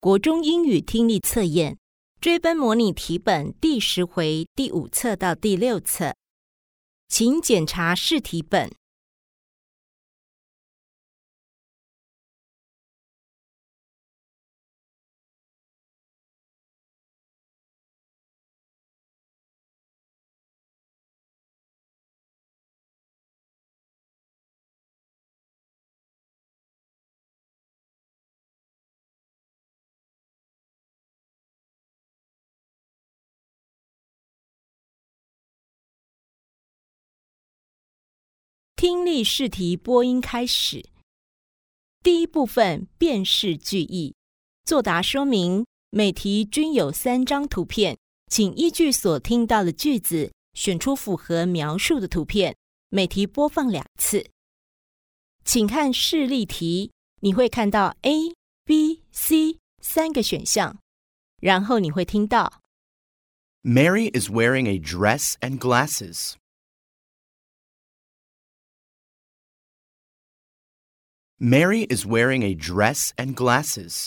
国中英语听力测验，追奔模拟题本第10回第5册到第6册，请检查试题本。听力试题播音开始。第一部分辨识句意，作答说明，每题均有3张图片，请依据所听到的句子选出符合描述的图片，每题播放2次。请看示例题，你会看到 A、B、C 3个选项，然后你会听到 Mary is wearing a dress and glasses. Mary is wearing a dress and glasses.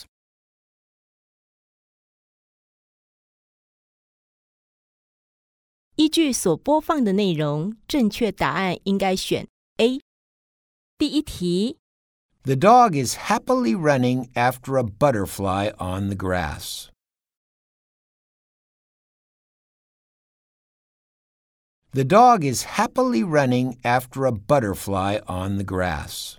依据所播放的内容，正确答案应该选 A。第一题 The dog is happily running after a butterfly on the grass. The dog is happily running after a butterfly on the grass.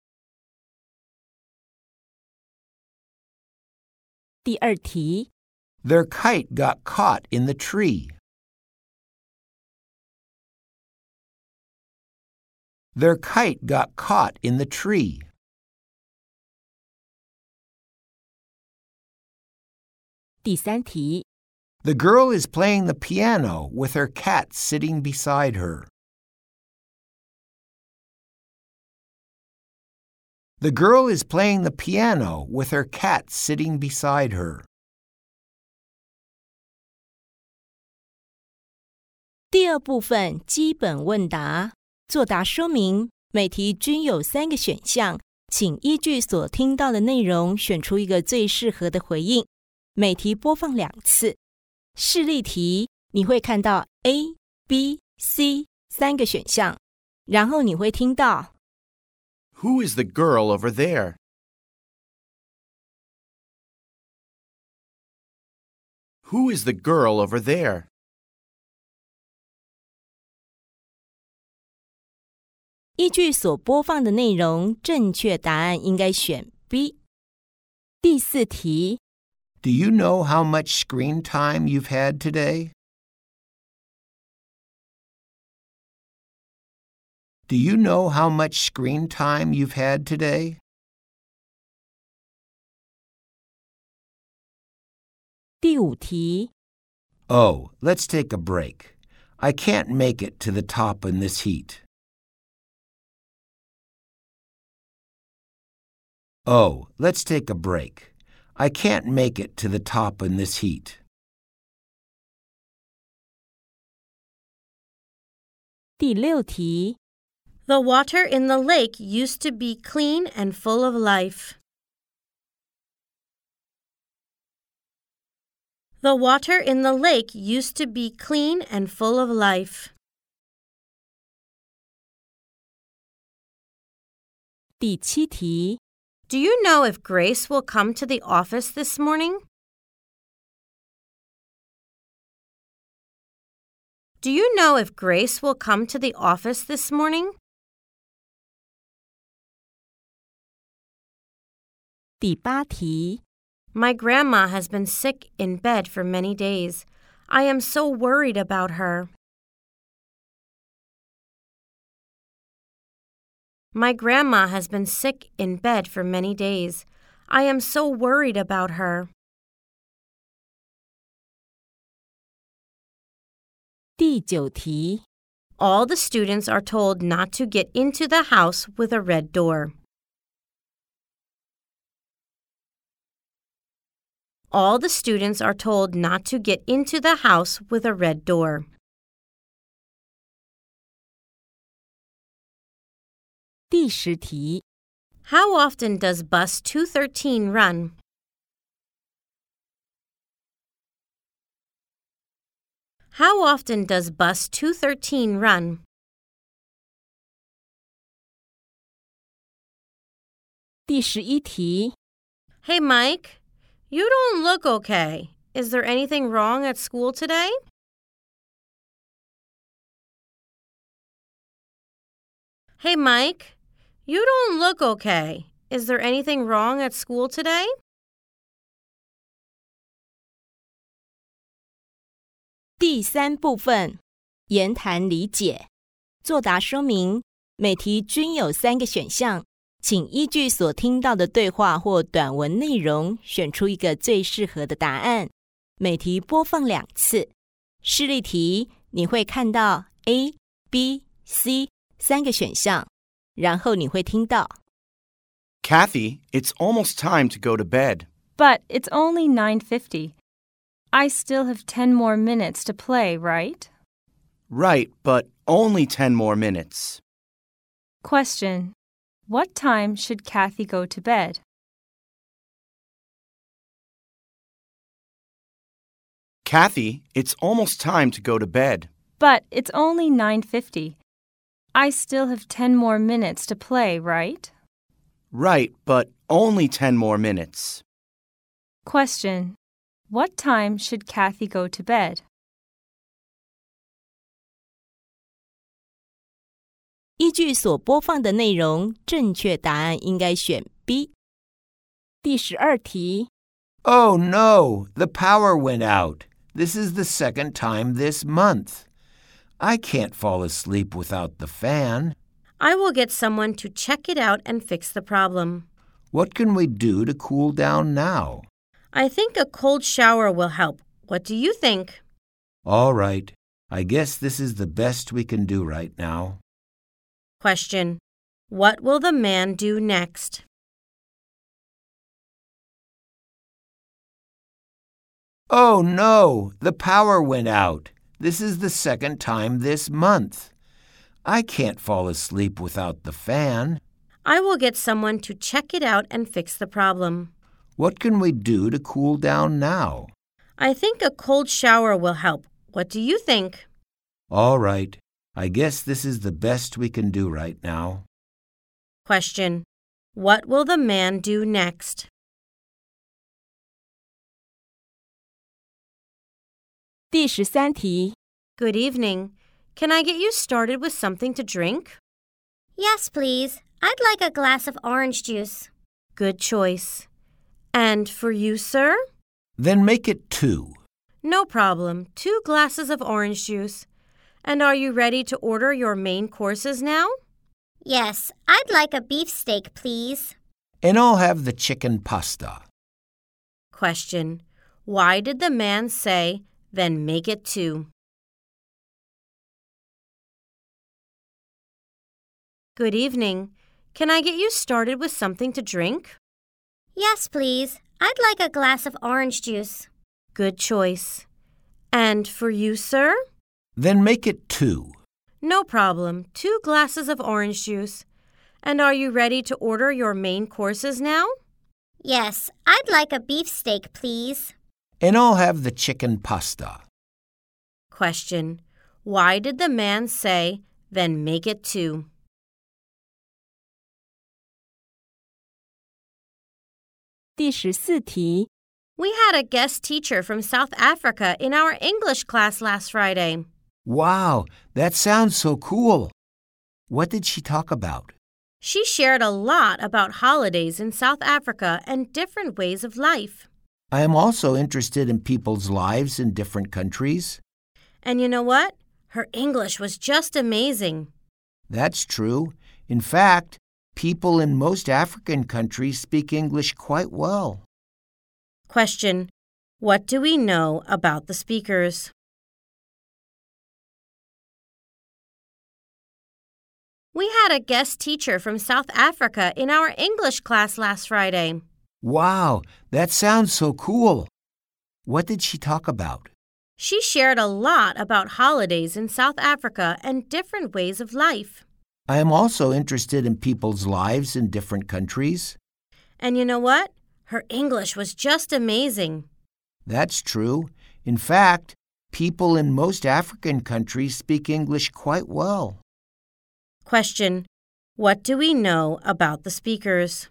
第二题 Their kite got caught in the tree. Their kite got caught in the tree. 第三题 The girl is playing the piano with her cat sitting beside her. The girl is playing the piano with her cat sitting beside her. 第二部分基本问答，作答说明，每题均有3个选项，请依据所听到的内容选出一个最适合的回应，每题播放2次。示例题，你会看到 A、B、C 3个选项，然后你会听到 Who is the girl over there? Who is the girl over there? 依据所播放的内容，正确答案应该选 B。第4题 Do you know how much screen time you've had today? Do you know how much screen time you've had today? 第5题 Oh, let's take a break. I can't make it to the top in this heat. Oh, let's take a break. I can't make it to the top in this heat. 第6题 The water in the lake used to be clean and full of life. The water in the lake used to be clean and full of life. 第7题 Do you know if Grace will come to the office this morning? Do you know if Grace will come to the office this morning? 第8题 My grandma has been sick in bed for many days. I am so worried about her. My grandma has been sick in bed for many days. I am so worried about her. 第9题 All the students are told not to get into the house with a red door. All the students are told not to get into the house with a red door. 第10题 How often does bus 213 run? How often does bus 213 run? 第11题 Hey, Mike, you don't look okay. Is there anything wrong at school today? Hey, Mike, you don't look okay. Is there anything wrong at school today? 第3部分言谈理解作答说明每题均有3个选项，请依据所听到的对话或短文内容选出一个最适合的答案。每题播放2次。示例题你会看到 A、B、C 3个选项，然后你会听到 Kathy, it's almost time to go to bed. But it's only 9:50. I still have 10 more minutes to play, right? Right, but only 10 more minutes. Question. What time should Kathy go to bed? Kathy, it's almost time to go to bed. But it's only 9:50. I still have 10 more minutes to play, right? Right, but only 10 more minutes. Question. What time should Kathy go to bed? 依据所播放的内容，正确答案应该选 B。第12题 Oh no, the power went out. This is the second time this month. I can't fall asleep without the fan. I will get someone to check it out and fix the problem. What can we do to cool down now? I think a cold shower will help. What do you think? All right. I guess this is the best we can do right now. Question. What will the man do next? Oh no, the power went out. This is the second time this month. I can't fall asleep without the fan. I will get someone to check it out and fix the problem. What can we do to cool down now? I think a cold shower will help. What do you think? All right. I guess this is the best we can do right now. Question. What will the man do next? 第13题 Good evening. Can I get you started with something to drink? Yes, please. I'd like a glass of orange juice. Good choice. And for you, sir? Then make it 2. No problem. 2 glasses of orange juice. And are you ready to order your main courses now? Yes, I'd like a beefsteak, please. And I'll have the chicken pasta. Question. Why did the man say, then make it 2? Good evening. Can I get you started with something to drink? Yes, please. I'd like a glass of orange juice. Good choice. And for you, sir? Then make it 2. No problem. 2 glasses of orange juice. And are you ready to order your main courses now? Yes, I'd like a beefsteak, please. And I'll have the chicken pasta. Question. Why did the man say, then make it 2? 第14题 We had a guest teacher from South Africa in our English class last Friday. Wow, that sounds so cool. What did she talk about? She shared a lot about holidays in South Africa and different ways of life. I am also interested in people's lives in different countries. And you know what? Her English was just amazing. That's true. In fact, people in most African countries speak English quite well. Question. What do we know about the speakers? We had a guest teacher from South Africa in our English class last Friday. Wow, that sounds so cool. What did she talk about? She shared a lot about holidays in South Africa and different ways of life. I am also interested in people's lives in different countries. And you know what? Her English was just amazing. That's true. In fact, People in most African countries speak English quite well. Question. What do we know about the speakers?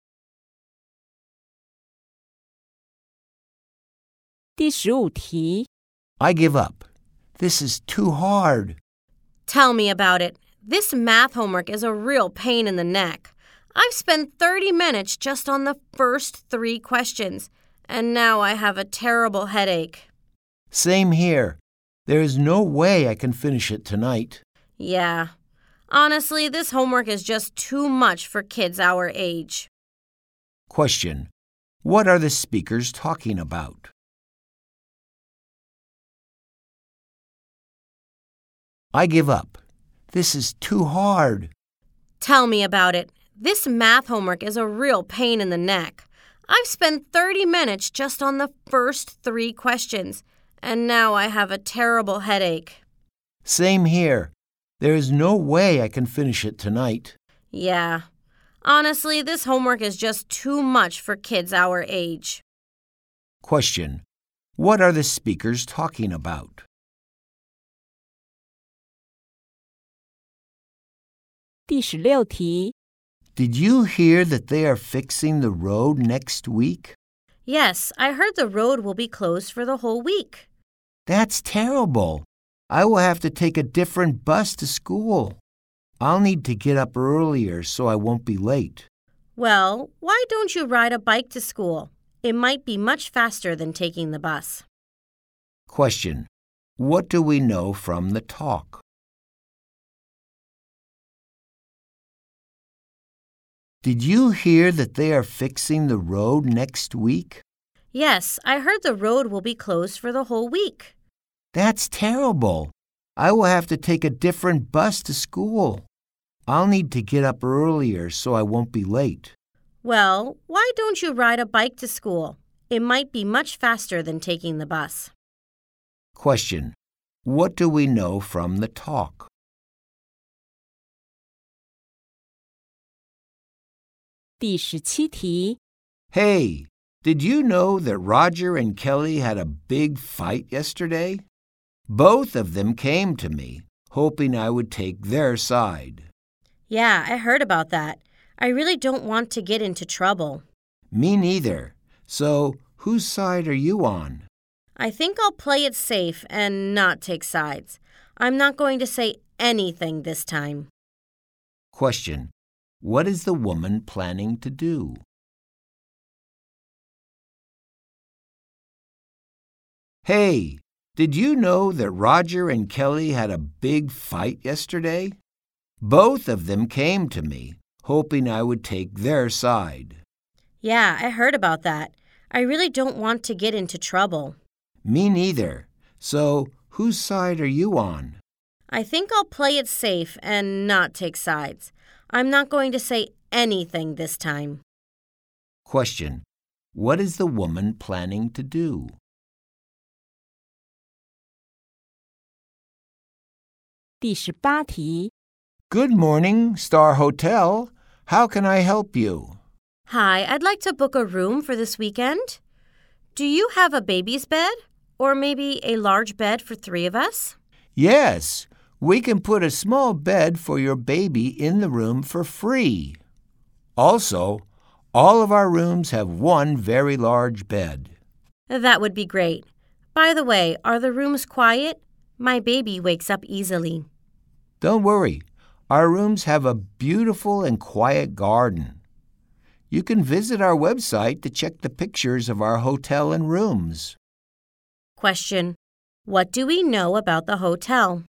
第15题， I give up. This is too hard. Tell me about it. This math homework is a real pain in the neck. I've spent 30 minutes just on the first 3 questions, and now I have a terrible headache. Same here. There is no way I can finish it tonight. Yeah. Honestly, this homework is just too much for kids our age. Question. What are the speakers talking about? I give up. This is too hard. Tell me about it. This math homework is a real pain in the neck. I've spent 30 minutes just on the first 3 questions, and now I have a terrible headache. Same here. There is no way I can finish it tonight. Yeah. Honestly, this homework is just too much for kids our age. Question. What are the speakers talking about? 第16题， Did you hear that they are fixing the road next week? Yes, I heard the road will be closed for the whole week. That's terrible. I will have to take a different bus to school. I'll need to get up earlier so I won't be late. Well, why don't you ride a bike to school? It might be much faster than taking the bus. Question. What do we know from the talk? Did you hear that they are fixing the road next week? Yes, I heard the road will be closed for the whole week. That's terrible. I will have to take a different bus to school. I'll need to get up earlier so I won't be late. Well, why don't you ride a bike to school? It might be much faster than taking the bus. Question. What do we know from the talk? 第17题， Hey, did you know that Roger and Kelly had a big fight yesterday? Both of them came to me, hoping I would take their side. Yeah, I heard about that. I really don't want to get into trouble. Me neither. So, whose side are you on? I think I'll play it safe and not take sides. I'm not going to say anything this time. Question. What is the woman planning to do? Hey, did you know that Roger and Kelly had a big fight yesterday? Both of them came to me, hoping I would take their side. Yeah, I heard about that. I really don't want to get into trouble. Me neither. So, whose side are you on? I think I'll play it safe and not take sides. I'm not going to say anything this time. Question. What is the woman planning to do? 第18题， Good morning, Star Hotel. How can I help you? Hi, I'd like to book a room for this weekend. Do you have a baby's bed? Or maybe a large bed for 3 of us? Yes, we can put a small bed for your baby in the room for free. Also, all of our rooms have one very large bed. That would be great. By the way, are the rooms quiet? My baby wakes up easily. Don't worry, our rooms have a beautiful and quiet garden. You can visit our website to check the pictures of our hotel and rooms. Question. What do we know about the hotel?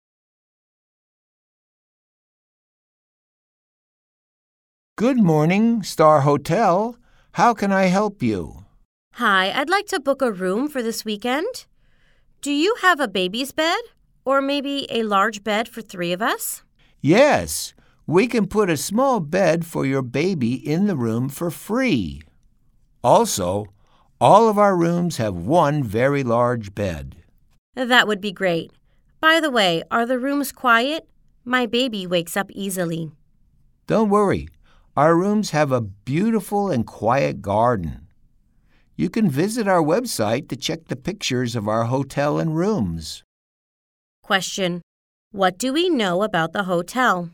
Good morning, Star Hotel. How can I help you? Hi, I'd like to book a room for this weekend. Do you have a baby's bed? Or maybe a large bed for 3 of us? Yes, we can put a small bed for your baby in the room for free. Also, all of our rooms have one very large bed. That would be great. By the way, are the rooms quiet? My baby wakes up easily. Don't worry, our rooms have a beautiful and quiet garden. You can visit our website to check the pictures of our hotel and rooms. Question. What do we know about the hotel?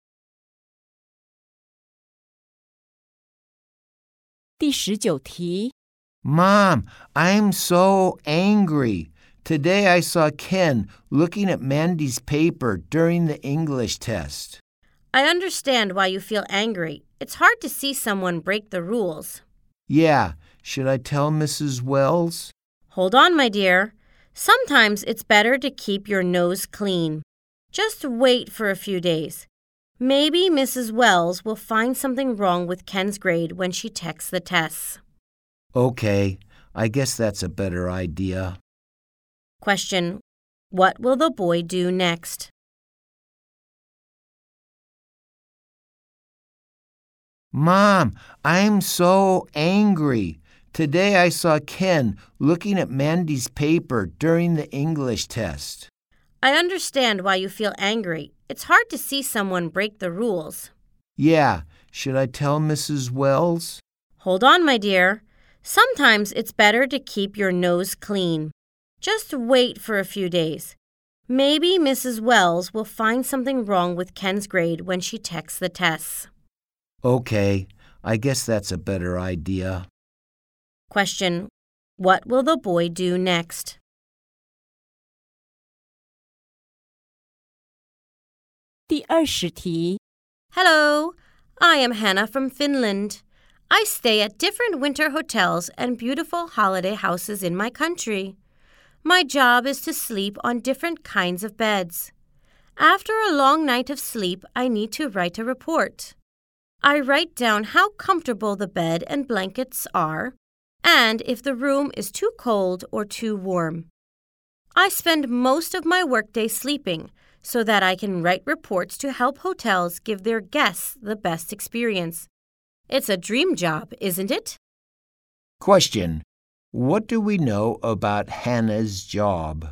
第19题 Mom, I'm so angry. Today I saw Ken looking at Mandy's paper during the English test. I understand why you feel angry. It's hard to see someone break the rules. Yeah, should I tell Mrs. Wells? Hold on, my dear. Sometimes it's better to keep your nose clean. Just wait for a few days. Maybe Mrs. Wells will find something wrong with Ken's grade when she checks the tests. Okay, I guess that's a better idea. Question. What will the boy do next? Mom, I'm so angry. Today I saw Ken looking at Mandy's paper during the English test. I understand why you feel angry. It's hard to see someone break the rules. Yeah, should I tell Mrs. Wells? Hold on, my dear. Sometimes it's better to keep your nose clean. Just wait for a few days. Maybe Mrs. Wells will find something wrong with Ken's grade when she checks the tests. Okay, I guess that's a better idea. Question. What will the boy do next? 第20题 Hello, I am Hannah from Finland. I stay at different winter hotels and beautiful holiday houses in my country. My job is to sleep on different kinds of beds. After a long night of sleep, I need to write a report. I write down how comfortable the bed and blankets are, and if the room is too cold or too warm. I spend most of my workday sleeping so that I can write reports to help hotels give their guests the best experience. It's a dream job, isn't it? Question. What do we know about Hannah's job?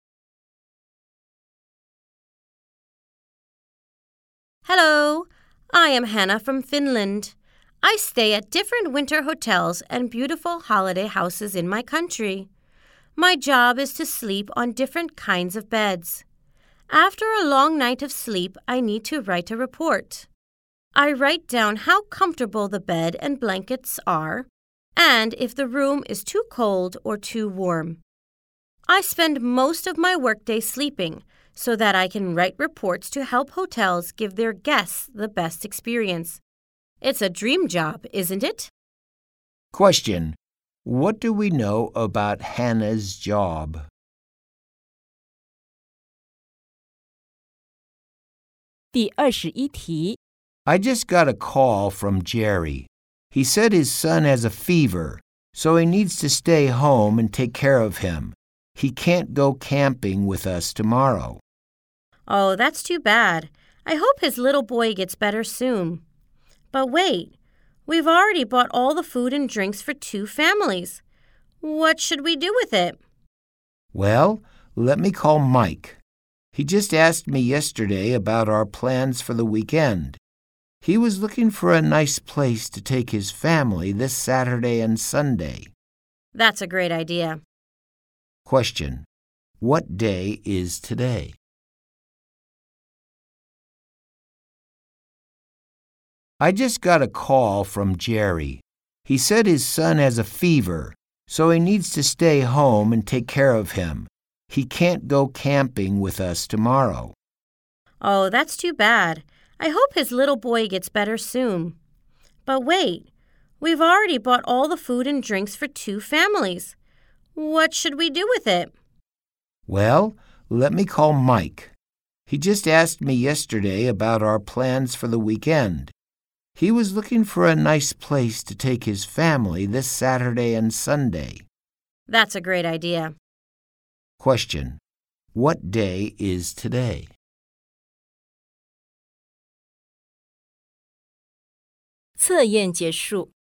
Hello, I am Hannah from Finland. I stay at different winter hotels and beautiful holiday houses in my country. My job is to sleep on different kinds of beds. After a long night of sleep, I need to write a report. I write down how comfortable the bed and blankets are, and if the room is too cold or too warm. I spend most of my workday sleeping so that I can write reports to help hotels give their guests the best experience. It's a dream job, isn't it? Question. What do we know about Hannah's job? 第21题 I just got a call from Jerry. He said his son has a fever, so he needs to stay home and take care of him. He can't go camping with us tomorrow. Oh, that's too bad. I hope his little boy gets better soon. But wait, we've already bought all the food and drinks for 2 families. What should we do with it? Well, let me call Mike. He just asked me yesterday about our plans for the weekend. He was looking for a nice place to take his family this Saturday and Sunday. That's a great idea. Question. What day is today? I just got a call from Jerry. He said his son has a fever, so he needs to stay home and take care of him. He can't go camping with us tomorrow. Oh, that's too bad. I hope his little boy gets better soon. But wait, we've already bought all the food and drinks for 2 families. What should we do with it? Well, let me call Mike. He just asked me yesterday about our plans for the weekend. He was looking for a nice place to take his family this Saturday and Sunday. That's a great idea. Question. What day is today? 测验结束